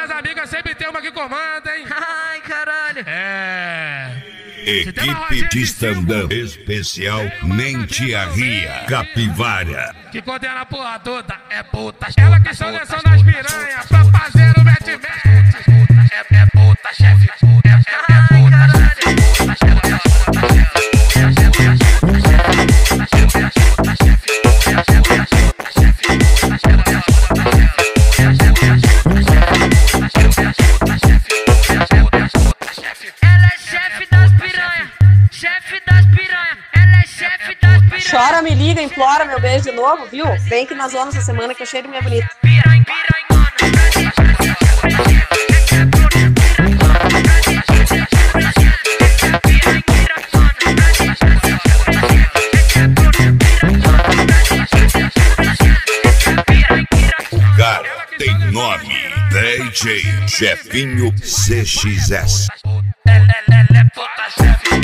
das amigas sempre tem uma que comanda, hein? Ai, caralho. Equipe de stand-up especial Mentiarria Capivara. Que condena a porra toda é puta. Ela que seleciona as piranhas pra fazer o match-match. É puta, chefe. É puta, Chora, me liga, implora meu beijo de novo, viu? Vem que nós vamos essa semana que eu cheiro minha bonita. O cara tem nome: DJ Chefinho CXS. é puta, chefe.